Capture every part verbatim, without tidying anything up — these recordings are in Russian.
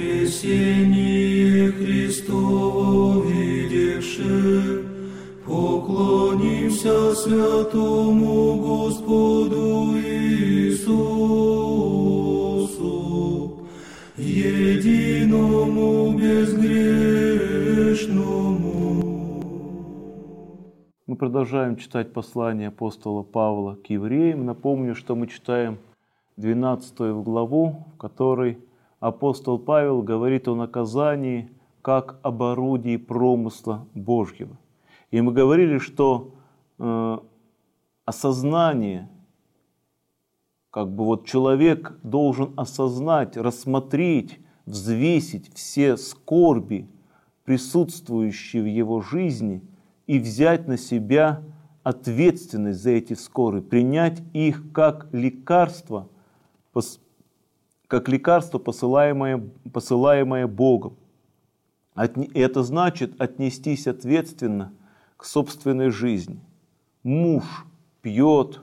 воскресение Христово видевши, поклонимся святому Господу Иисусу, единому безгрешному. Мы продолжаем читать послание апостола Павла к евреям. Напомню, что мы читаем двенадцатую главу, в которой апостол Павел говорит о наказании как об орудии промысла Божьего. И мы говорили, что э, осознание, как бы вот человек должен осознать, рассмотреть, взвесить все скорби, присутствующие в его жизни, и взять на себя ответственность за эти скорби, принять их как лекарство, как лекарство, посылаемое, посылаемое Богом. Это значит отнестись ответственно к собственной жизни. Муж пьет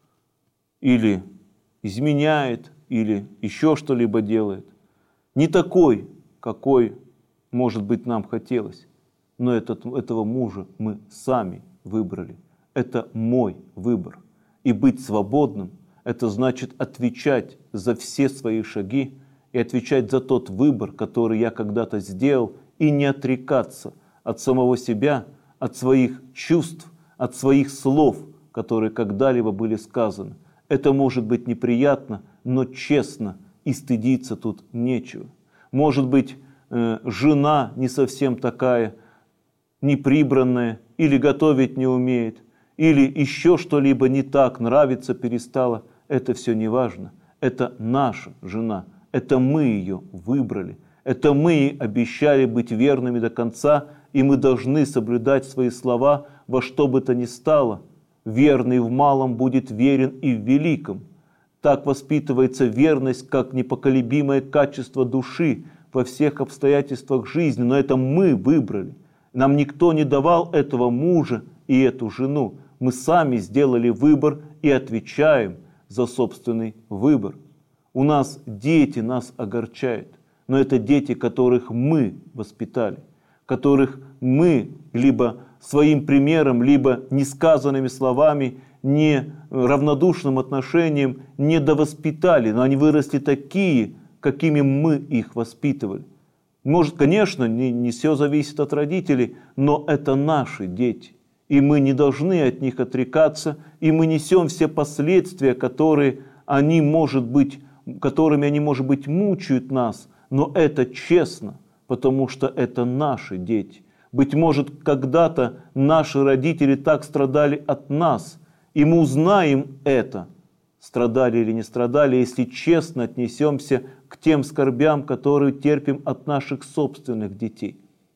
или изменяет, или еще что-либо делает. Не такой, какой, может быть, нам хотелось. Но этот, этого мужа мы сами выбрали. Это мой выбор. И быть свободным – это значит отвечать за все свои шаги и отвечать за тот выбор, который я когда-то сделал, и не отрекаться от самого себя, от своих чувств, от своих слов, которые когда-либо были сказаны. Это может быть неприятно, но честно, и стыдиться тут нечего. Может быть, э, жена не совсем такая, неприбранная, или готовить не умеет, или еще что-либо не так, нравится, перестала. Это все не важно. Это наша жена. Это мы ее выбрали. Это мы обещали быть верными до конца, и мы должны соблюдать свои слова во что бы то ни стало. Верный в малом будет верен и в великом. Так воспитывается верность как непоколебимое качество души во всех обстоятельствах жизни. Но это мы выбрали. Нам никто не давал этого мужа и эту жену. Мы сами сделали выбор и отвечаем за собственный выбор. У нас дети нас огорчают, но это дети, которых мы воспитали, которых мы либо своим примером, либо несказанными словами, не равнодушным отношением не довоспитали, но они выросли такие, какими мы их воспитывали. Может, конечно, не, не все зависит от родителей, но это наши дети. И мы не должны от них отрекаться, и мы несем все последствия, которые они, может быть, которыми они, может быть, мучают нас, но это честно, потому что это наши дети. Быть может, когда-то наши родители так страдали от нас, и мы узнаем это, страдали или не страдали, если честно отнесемся к тем скорбям, которые терпим от наших собственных детей.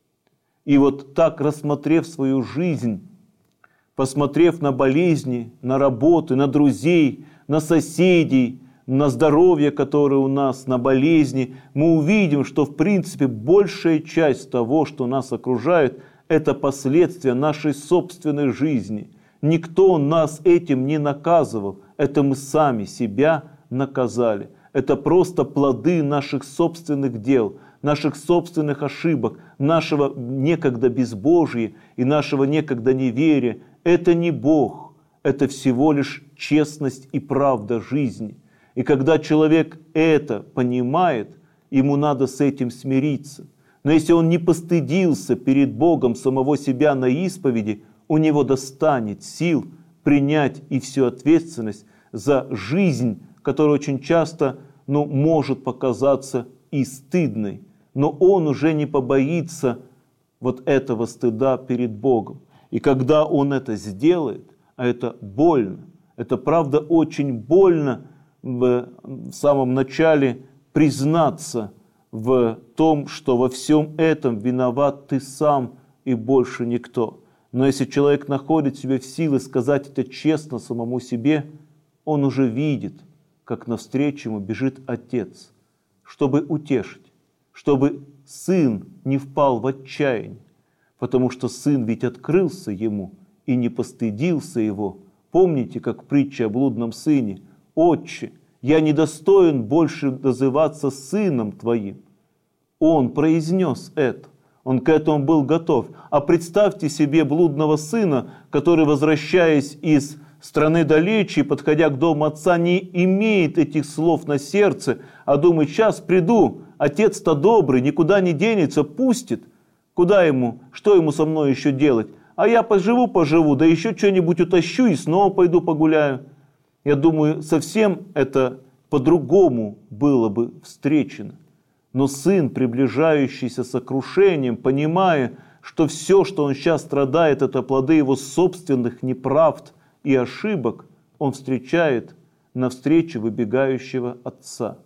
И вот так, рассмотрев свою жизнь, посмотрев на болезни, на работы, на друзей, на соседей, на здоровье, которое у нас, на болезни, мы увидим, что в принципе большая часть того, что нас окружает, это последствия нашей собственной жизни. Никто нас этим не наказывал, это мы сами себя наказали. Это просто плоды наших собственных дел, наших собственных ошибок, нашего некогда безбожия и нашего некогда неверия. Это не Бог, это всего лишь честность и правда жизни. И когда человек это понимает, ему надо с этим смириться. Но если он не постыдился перед Богом самого себя на исповеди, у него достанет сил принять и всю ответственность за жизнь, которая очень часто ну, может показаться и стыдной. Но он уже не побоится вот этого стыда перед Богом. И когда он это сделает, а это больно, это правда очень больно в самом начале признаться в том, что во всем этом виноват ты сам и больше никто. Но если человек находит в себе в силы сказать это честно самому себе, он уже видит, как навстречу ему бежит отец, чтобы утешить, чтобы сын не впал в отчаяние, потому что сын ведь открылся ему и не постыдился его. Помните, как притча о блудном сыне: «Отче, я недостоин больше называться сыном твоим». Он произнес это. Он к этому был готов. А представьте себе блудного сына, который, возвращаясь из страны далече, подходя к дому отца, не имеет этих слов на сердце, а думает: сейчас приду, отец-то добрый, никуда не денется, пустит. Куда ему, что ему со мной еще делать? А я поживу-поживу, да еще что-нибудь утащу и снова пойду погуляю. Я думаю, совсем это по-другому было бы встречено. Но сын, приближающийся с сокрушением, понимая, что все, что он сейчас страдает, это плоды его собственных неправд и ошибок, он встречает навстречу выбегающего отца.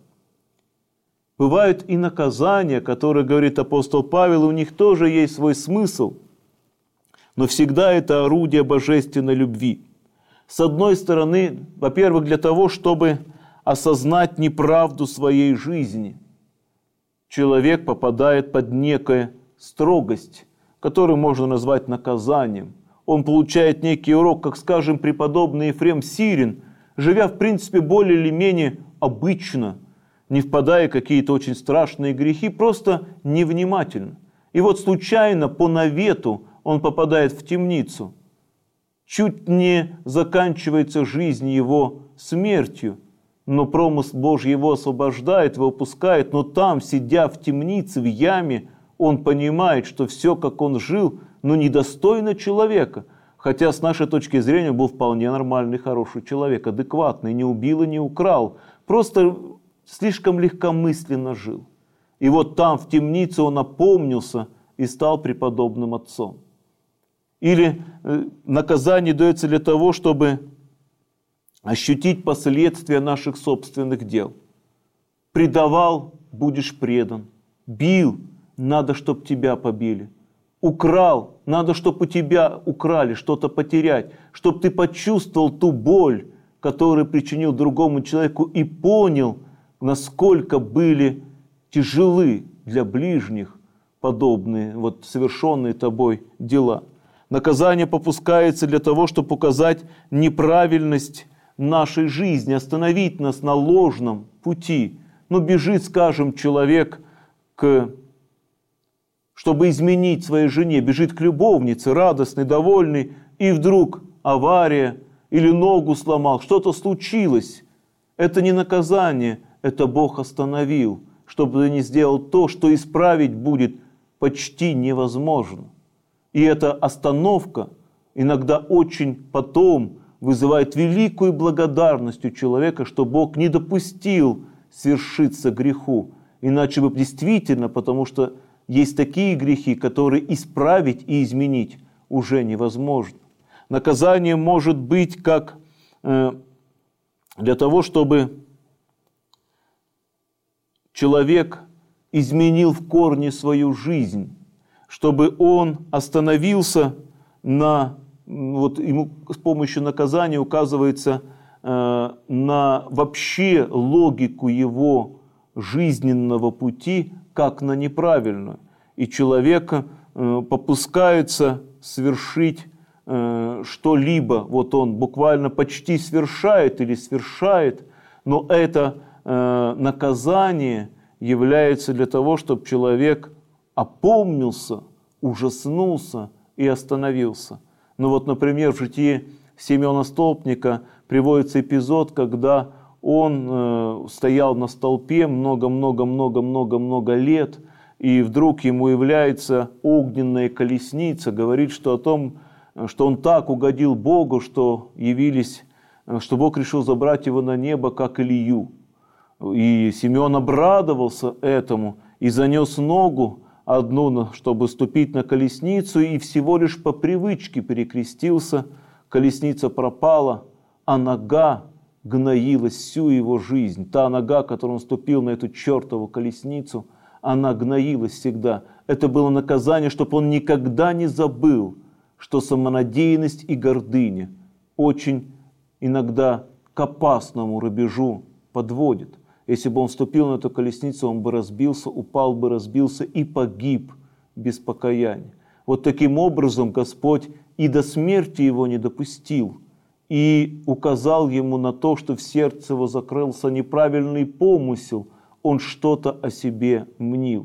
Бывают и наказания, которые, говорит апостол Павел, у них тоже есть свой смысл, но всегда это орудие божественной любви. С одной стороны, во-первых, для того, чтобы осознать неправду своей жизни. Человек попадает под некую строгость, которую можно назвать наказанием. Он получает некий урок, как, скажем, преподобный Ефрем Сирин, живя, в принципе, более или менее обычно, не впадая в какие-то очень страшные грехи, просто невнимательно. И вот случайно по навету он попадает в темницу. Чуть не заканчивается жизнь его смертью, но промысл Божий его освобождает, выпускает, но там, сидя в темнице, в яме, он понимает, что все, как он жил, ну, недостойно человека. Хотя с нашей точки зрения был вполне нормальный, хороший человек, адекватный, не убил и не украл, просто слишком легкомысленно жил. И вот там, в темнице, он опомнился и стал преподобным отцом. Или э, наказание дается для того, чтобы ощутить последствия наших собственных дел. Предавал – будешь предан. Бил – надо, чтобы тебя побили. Украл – надо, чтобы у тебя украли, что-то потерять. Чтобы ты почувствовал ту боль, которую причинил другому человеку, и понял, насколько были тяжелы для ближних подобные вот совершенные тобой дела. Наказание попускается для того, чтобы показать неправильность нашей жизни, остановить нас на ложном пути. Ну, бежит, скажем, человек, к, чтобы изменить своей жене, бежит к любовнице, радостный, довольный, и вдруг авария или ногу сломал, что-то случилось. Это не наказание, это Бог остановил, чтобы ты не сделал то, что исправить будет почти невозможно. И эта остановка иногда очень потом вызывает великую благодарность у человека, что Бог не допустил свершиться греху. Иначе бы действительно, потому что есть такие грехи, которые исправить и изменить уже невозможно. Наказание может быть как э, для того, чтобы человек изменил в корне свою жизнь, чтобы он остановился на, вот ему с помощью наказания указывается э, на вообще логику его жизненного пути, как на неправильную. И человек э, попускается совершить э, что-либо, вот он буквально почти совершает или совершает, но это э, наказание является для того, чтобы человек опомнился, ужаснулся и остановился. Ну вот, например, в житии Симеона Столпника приводится эпизод, когда он э, стоял на столпе много-много-много-много-много лет, и вдруг ему является огненная колесница, говорит, что о том, что он так угодил Богу, что явились, что Бог решил забрать его на небо, как Илью. И Симеон обрадовался этому и занес ногу одну, чтобы ступить на колесницу, и всего лишь по привычке перекрестился, колесница пропала, а нога гноилась всю его жизнь. Та нога, которую он ступил на эту чертову колесницу, она гноилась всегда. Это было наказание, чтобы он никогда не забыл, что самонадеянность и гордыня очень иногда к опасному рубежу подводит. Если бы он вступил на эту колесницу, он бы разбился, упал бы, разбился и погиб без покаяния. Вот таким образом Господь и до смерти его не допустил, и указал ему на то, что в сердце его закрылся неправильный помысел, он что-то о себе мнил.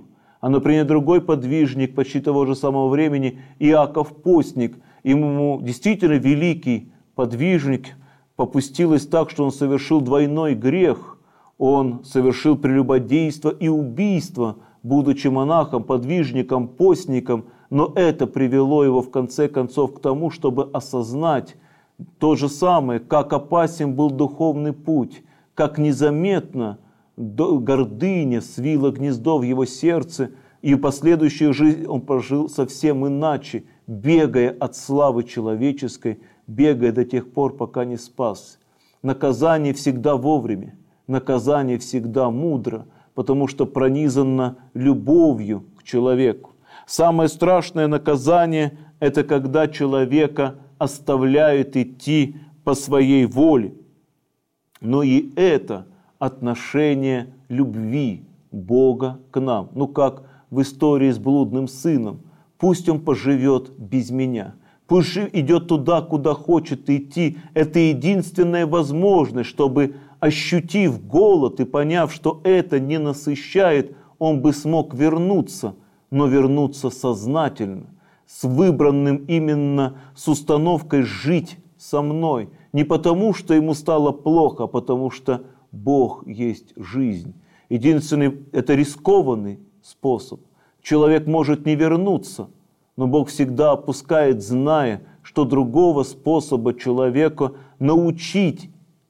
А, например, другой подвижник почти того же самого времени, Иаков Постник, ему действительно великий подвижник, попустилось так, что он совершил двойной грех. Он совершил прелюбодейство и убийство, будучи монахом, подвижником, постником, но это привело его в конце концов к тому, чтобы осознать то же самое, как опасен был духовный путь, как незаметно гордыня свила гнездо в его сердце, и последующую жизнь он прожил совсем иначе, бегая от славы человеческой, бегая до тех пор, пока не спасся. Наказание всегда вовремя, наказание всегда мудро, потому что пронизано любовью к человеку. Самое страшное наказание – это когда человека оставляют идти по своей воле. Но и это отношение любви Бога к нам. Ну, как в истории с блудным сыном. Пусть он поживет без меня. Пусть идет туда, куда хочет идти. Это единственная возможность, чтобы, ощутив голод и поняв, что это не насыщает, он бы смог вернуться, но вернуться сознательно, с выбранным именно, с установкой жить со мной. Не потому, что ему стало плохо, а потому что Бог есть жизнь. Единственный, это рискованный способ. Человек может не вернуться, но Бог всегда опускает, зная, что другого способа человека научить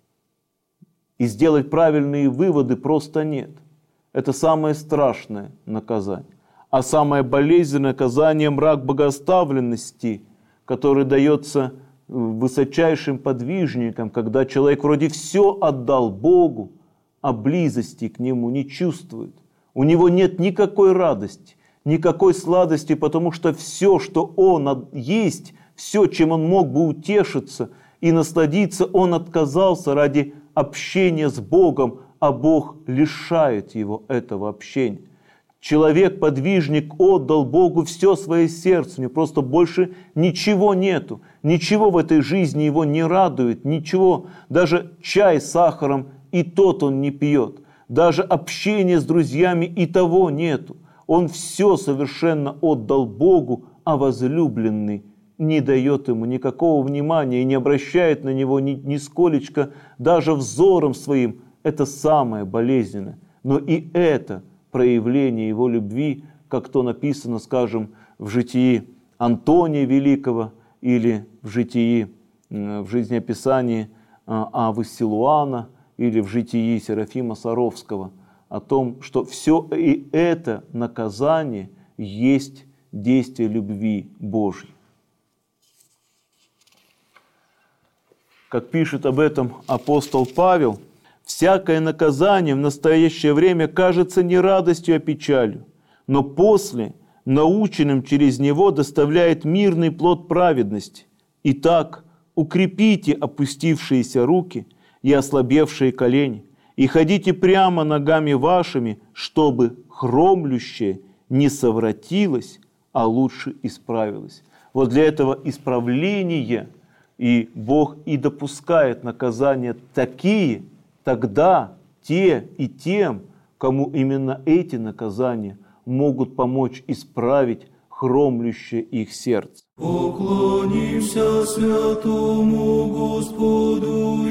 и сделать правильные выводы просто нет. Это самое страшное наказание. А самое болезненное наказание – мрак богоставленности, который дается высочайшим подвижникам, когда человек вроде все отдал Богу, а близости к Нему не чувствует. У него нет никакой радости, никакой сладости, потому что все, что он есть, все, чем он мог бы утешиться и насладиться, он отказался ради общения с Богом, а Бог лишает его этого общения. Человек-подвижник отдал Богу все свое сердце, у него просто больше ничего нету, ничего в этой жизни его не радует, ничего, даже чай с сахаром и тот он не пьет, даже общение с друзьями и того нету. Он все совершенно отдал Богу, а возлюбленный не дает ему никакого внимания и не обращает на него ни, нисколечко, даже взором своим. Это самое болезненное. Но и это проявление его любви, как то написано, скажем, в житии Антония Великого или в житии, в жизнеописании Авы Силуана или в житии Серафима Саровского, о том, что все и это наказание есть действие любви Божьей. Как пишет об этом апостол Павел, всякое наказание в настоящее время кажется не радостью, а печалью, но после, наученным через него, доставляет мирный плод праведности. Итак, укрепите опустившиеся руки и ослабевшие колени, и ходите прямо ногами вашими, чтобы хромлющее не совратилось, а лучше исправилось. Вот для этого исправления и Бог и допускает наказания такие, тогда те и тем, кому именно эти наказания могут помочь исправить хромлющее их сердце. Поклонимся святому Господу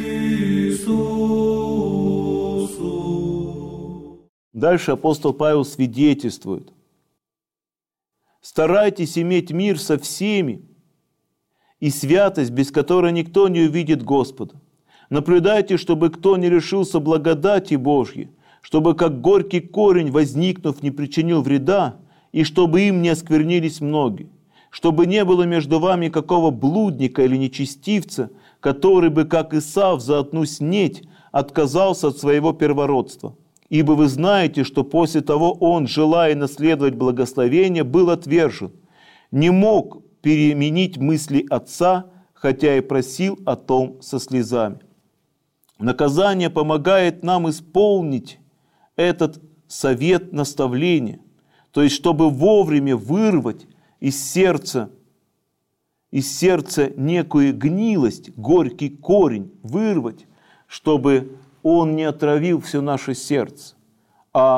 Иисусу. Дальше апостол Павел свидетельствует. Старайтесь иметь мир со всеми и святость, без которой никто не увидит Господа. Наблюдайте, чтобы кто не лишился благодати Божьей, чтобы как горький корень, возникнув, не причинил вреда, и чтобы им не осквернились многие, чтобы не было между вами какого блудника или нечестивца, который бы, как Исав, за одну снеть отказался от своего первородства. Ибо вы знаете, что после того он, желая наследовать благословение, был отвержен, не мог переменить мысли отца, хотя и просил о том со слезами. Наказание помогает нам исполнить этот совет наставления, то есть чтобы вовремя вырвать из сердца, из сердца некую гнилость, горький корень, вырвать, чтобы он не отравил все наше сердце, а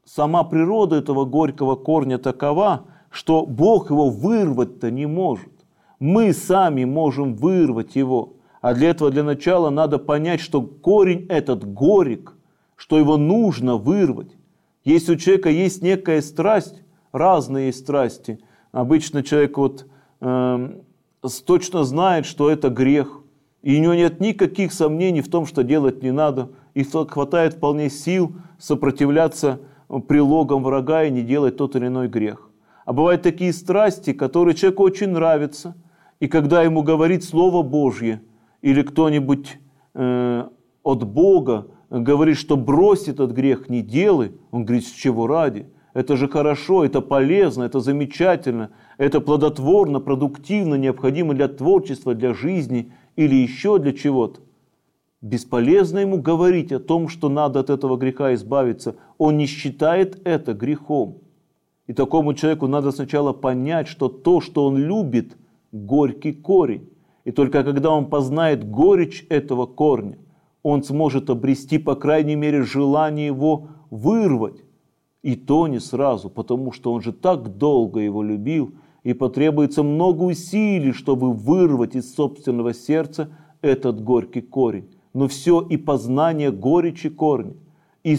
сама природа этого горького корня такова, что Бог его вырвать-то не может. Мы сами можем вырвать его. А для этого, для начала, надо понять, что корень этот горек, что его нужно вырвать. Если у человека есть некая страсть, разные есть страсти. Обычно человек вот, э, точно знает, что это грех. И у него нет никаких сомнений в том, что делать не надо. И хватает вполне сил сопротивляться прилогам врага и не делать тот или иной грех. А бывают такие страсти, которые человеку очень нравятся. И когда ему говорит Слово Божье, или кто-нибудь э, от Бога говорит, что брось этот грех, не делай, он говорит, с чего ради? Это же хорошо, это полезно, это замечательно, это плодотворно, продуктивно, необходимо для творчества, для жизни или еще для чего-то. Бесполезно ему говорить о том, что надо от этого греха избавиться. Он не считает это грехом. И такому человеку надо сначала понять, что то, что он любит, горький корень. И только когда он познает горечь этого корня, он сможет обрести, по крайней мере, желание его вырвать. И то не сразу, потому что он же так долго его любил, и потребуется много усилий, чтобы вырвать из собственного сердца этот горький корень. Но все и познание горечи корня, и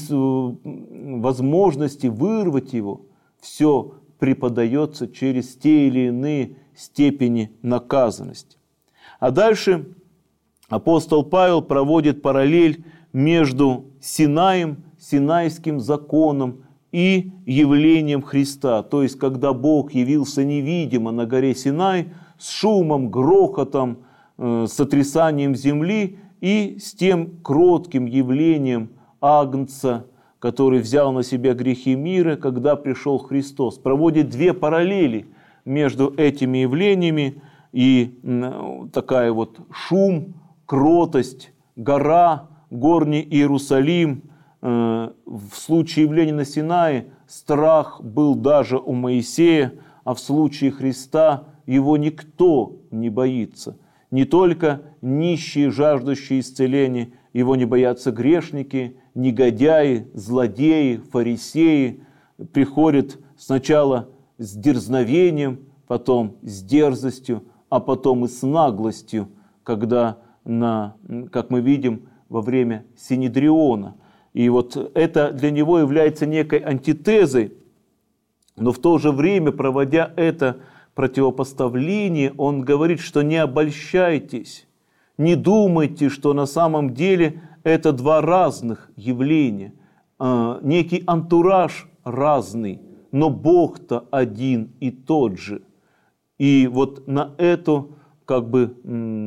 возможности вырвать его, все преподается через те или иные степени наказанности. А дальше апостол Павел проводит параллель между Синаем, Синайским законом и явлением Христа. То есть, когда Бог явился невидимо на горе Синай с шумом, грохотом, э, сотрясанием земли и с тем кротким явлением Агнца, который взял на себя грехи мира, когда пришел Христос. Проводит две параллели между этими явлениями. И такая вот шум, кротость, гора, горний Иерусалим. В случае явления на Синае страх был даже у Моисея, а в случае Христа его никто не боится. Не только нищие, жаждущие исцеления, его не боятся грешники, негодяи, злодеи, фарисеи. Приходят сначала с дерзновением, потом с дерзостью, а потом и с наглостью, когда, на, как мы видим, во время Синедриона. И вот это для него является некой антитезой, но в то же время, проводя это противопоставление, он говорит, что не обольщайтесь, не думайте, что на самом деле это два разных явления, некий антураж разный, но Бог-то один и тот же. И вот на это как бы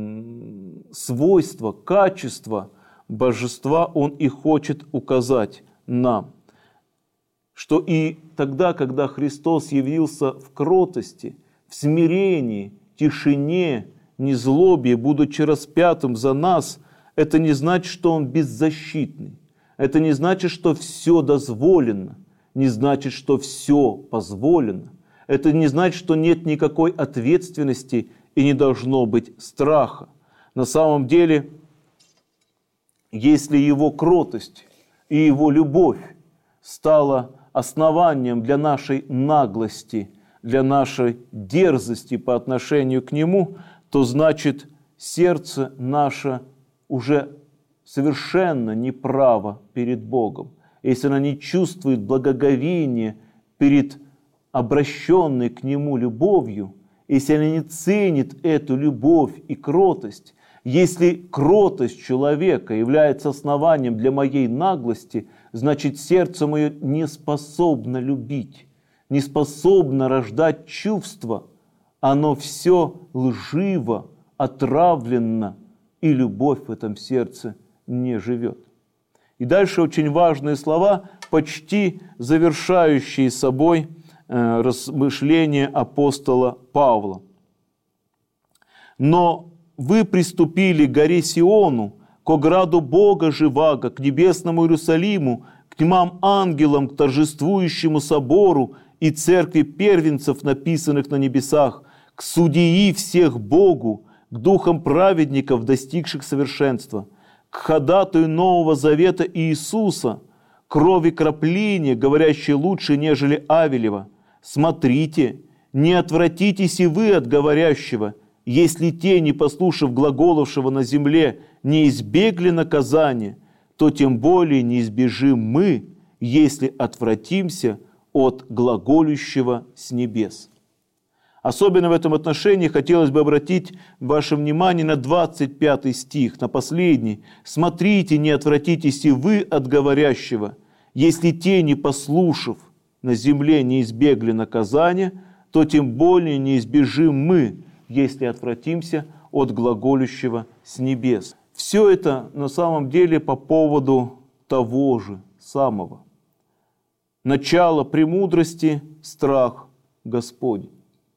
м- свойство, качество божества он и хочет указать нам. Что и тогда, когда Христос явился в кротости, в смирении, тишине, незлобии, будучи распятым за нас, это не значит, что он беззащитный. Это не значит, что все дозволено. Не значит, что все позволено. Это не значит, что нет никакой ответственности и не должно быть страха. На самом деле, если его кротость и его любовь стала основанием для нашей наглости, для нашей дерзости по отношению к нему, то значит, сердце наше уже совершенно неправо перед Богом. Если оно не чувствует благоговения перед обращенной к Нему любовью, если она не ценит эту любовь и кротость, если кротость человека является основанием для моей наглости, значит, сердце мое не способно любить, не способно рождать чувства. Оно все лживо, отравленно, и любовь в этом сердце не живет. И дальше очень важные слова, почти завершающие собой э, размышления апостола Павла. «Но вы приступили к горе Сиону, к ограду Бога живаго, к небесному Иерусалиму, к тьмам ангелам, к торжествующему собору и церкви первенцев, написанных на небесах, к судьи всех Богу, к духам праведников, достигших совершенства, к ходатаю Нового Завета Иисуса, крови крапления, говорящей лучше, нежели Авелева. Смотрите, не отвратитесь и вы от говорящего, если те, не послушав глаголовшего на земле, не избегли наказания, то тем более не избежим мы, если отвратимся от глаголющего с небес». Особенно в этом отношении хотелось бы обратить ваше внимание на двадцать пятый стих, на последний. «Смотрите, не отвратитесь и вы от говорящего, если те, не послушав на земле, не избегли наказания, то тем более не избежим мы, если отвратимся от глаголющего с небес». Все это на самом деле по поводу того же самого. Начало премудрости – страх Господень.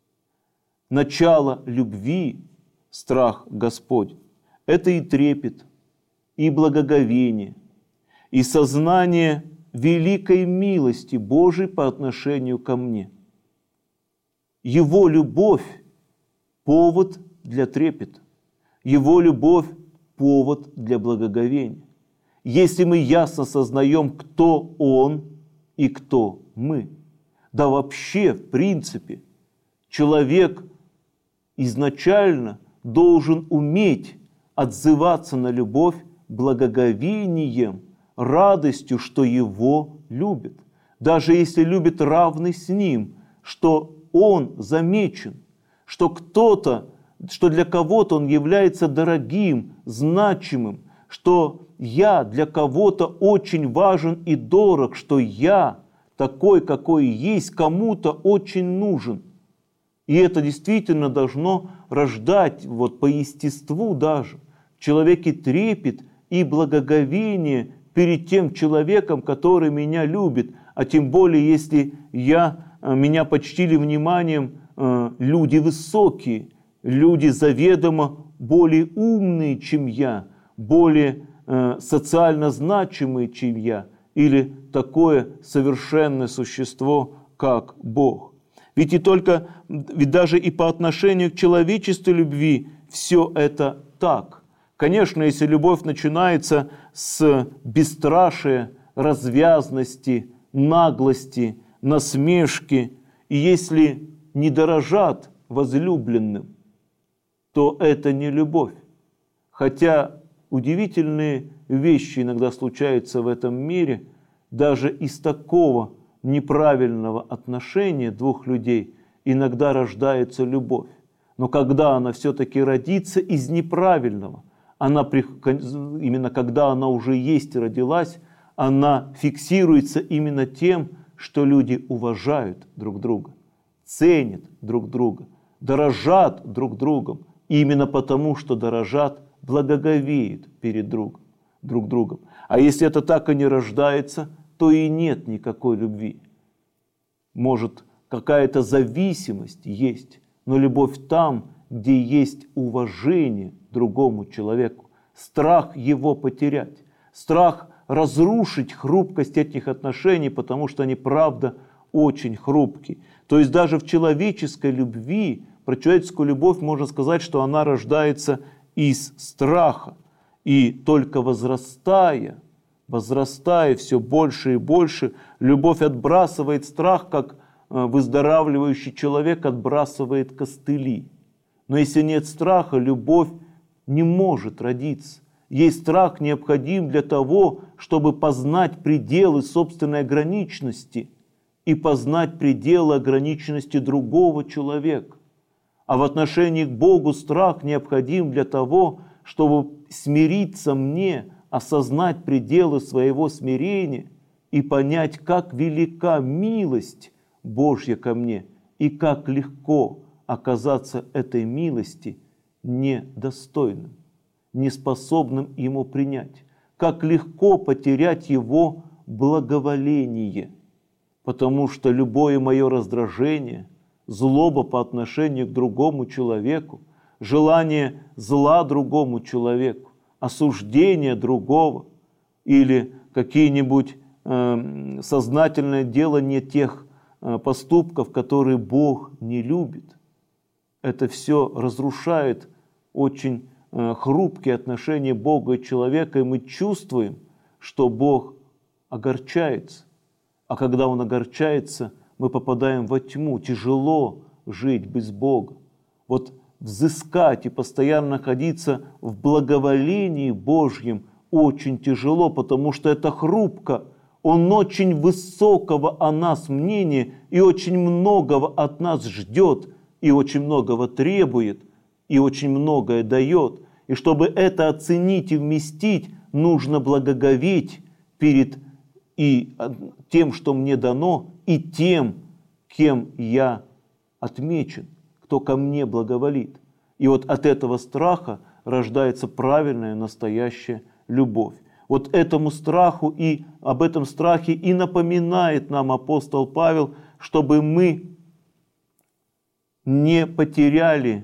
Начало любви – страх Господень. Это и трепет, и благоговение, и сознание великой милости Божией по отношению ко мне. Его любовь – повод для трепета. Его любовь – повод для благоговения. Если мы ясно сознаем, кто Он и кто мы. Да вообще, в принципе, человек изначально должен уметь отзываться на любовь благоговением, радостью, что его любят. Даже если любит равный с ним, что он замечен, что кто-то, что для кого-то он является дорогим, значимым, что я для кого-то очень важен и дорог, что я такой, какой есть, кому-то очень нужен. И это действительно должно рождать вот по естеству даже в человеке трепет и благоговение перед тем человеком, который меня любит. А тем более, если я, меня почтили вниманием люди высокие, люди заведомо более умные, чем я, более социально значимые, чем я, или такое совершенное существо, как Бог. Ведь и только, ведь даже и по отношению к человеческой любви все это так. Конечно, если любовь начинается с бесстрашия, развязности, наглости, насмешки, и если не дорожат возлюбленным, то это не любовь. Хотя удивительные вещи иногда случаются в этом мире, даже из такого неправильного отношения двух людей иногда рождается любовь. Но когда она все-таки родится из неправильного, она, именно когда она уже есть и родилась, она фиксируется именно тем, что люди уважают друг друга, ценят друг друга, дорожат друг другом. И именно потому, что дорожат, благоговеют перед друг, друг другом. А если это так и не рождается, то и нет никакой любви. Может, какая-то зависимость есть, но любовь там, где есть уважение к другому человеку, страх его потерять, страх разрушить хрупкость этих отношений, потому что они, правда, очень хрупкие. То есть даже в человеческой любви, про человеческую любовь можно сказать, что она рождается из страха. И только возрастая, возрастая все больше и больше, любовь отбрасывает страх, как выздоравливающий человек отбрасывает костыли. Но если нет страха, любовь не может родиться. Ей страх необходим для того, чтобы познать пределы собственной ограниченности и познать пределы ограниченности другого человека. А в отношении к Богу страх необходим для того, чтобы смириться мне, осознать пределы своего смирения и понять, как велика милость Божья ко мне и как легко оказаться этой милости недостойным, неспособным ему принять, как легко потерять его благоволение, потому что любое мое раздражение, злоба по отношению к другому человеку, желание зла другому человеку, осуждение другого или какие-нибудь э, сознательное делание тех э, поступков, которые Бог не любит. Это все разрушает очень э, хрупкие отношения Бога и человека, и мы чувствуем, что Бог огорчается. А когда он огорчается, мы попадаем во тьму. Тяжело жить без Бога. Вот взыскать и постоянно находиться в благоволении Божьем очень тяжело, потому что это хрупко. Он очень высокого о нас мнения и очень многого от нас ждет, и очень многого требует, и очень многое дает. И чтобы это оценить и вместить, нужно благоговеть перед и тем, что мне дано, и тем, кем я отмечен, кто ко мне благоволит. И вот от этого страха рождается правильная, настоящая любовь. Вот этому страху и об этом страхе и напоминает нам апостол Павел, чтобы мы не потеряли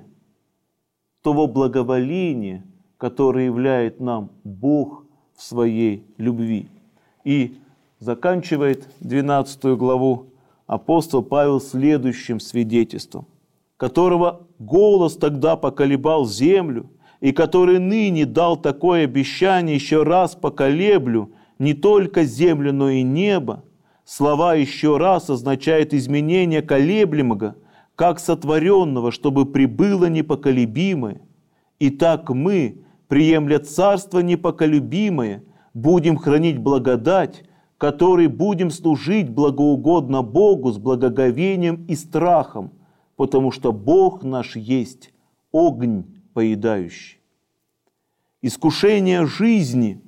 того благоволения, которое являет нам Бог в своей любви. И заканчивает двенадцатую главу апостол Павел следующим свидетельством, которого голос тогда поколебал землю, и который ныне дал такое обещание: еще раз поколеблю не только землю, но и небо. Слова «еще раз» означает изменение колеблемого, как сотворенного, чтобы прибыло непоколебимое. Итак мы, приемля царство непоколебимое, будем хранить благодать, которой будем служить благоугодно Богу с благоговением и страхом, потому что Бог наш есть огонь поедающий. Искушение жизни,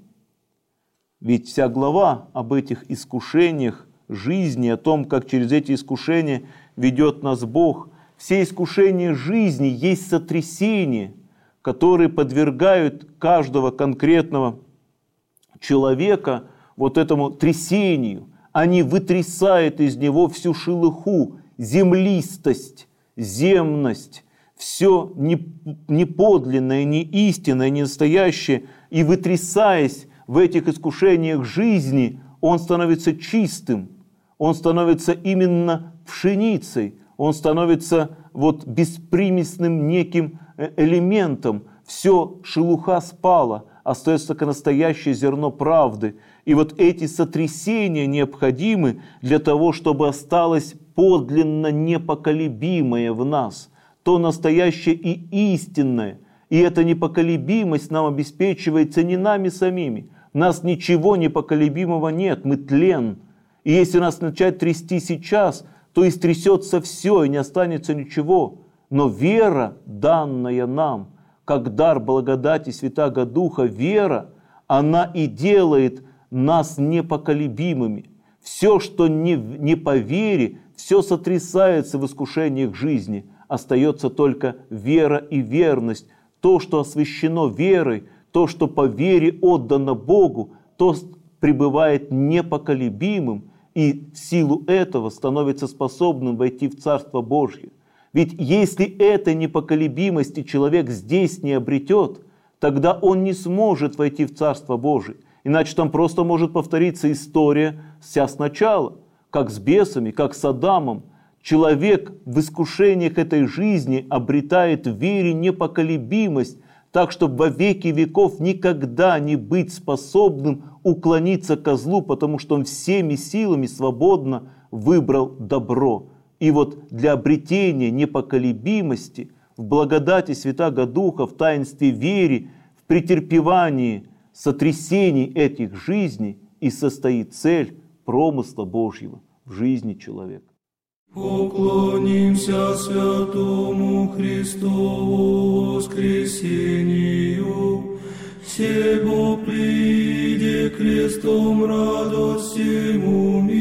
ведь вся глава об этих искушениях жизни, о том, как через эти искушения ведет нас Бог. Все искушения жизни есть сотрясения, которые подвергают каждого конкретного человека вот этому трясению. Они вытрясают из него всю шелуху, землистость, земность, все неподлинное, не истинное, не настоящее. И вытрясаясь в этих искушениях жизни, он становится чистым, он становится именно пшеницей, он становится вот беспримесным неким элементом. Все, шелуха спала, остается только настоящее зерно правды. И вот эти сотрясения необходимы для того, чтобы осталось подлинно непоколебимое в нас, то настоящее и истинное. И эта непоколебимость нам обеспечивается не нами самими. У нас ничего непоколебимого нет, мы тлен. И если нас начать трясти сейчас, то истрясется все, и не останется ничего. Но вера, данная нам, как дар благодати Святаго Духа, вера, она и делает нас непоколебимыми. Все, что не, не по вере, все сотрясается в искушениях жизни. Остается только вера и верность. То, что освящено верой, то, что по вере отдано Богу, то пребывает непоколебимым и в силу этого становится способным войти в Царство Божье. Ведь если этой непоколебимости человек здесь не обретет, тогда он не сможет войти в Царство Божие. Иначе там просто может повториться история вся сначала, как с бесами, как с Адамом. Человек в искушениях этой жизни обретает в вере непоколебимость, так, чтобы во веки веков никогда не быть способным уклониться ко злу, потому что он всеми силами свободно выбрал добро. И вот для обретения непоколебимости в благодати Святаго Духа, в таинстве веры, в претерпевании сотрясений этих жизней и состоит цель промысла Божьего в жизни человека. Поклонимся святому Христову воскресению, себо прииде крестом радость всему миру.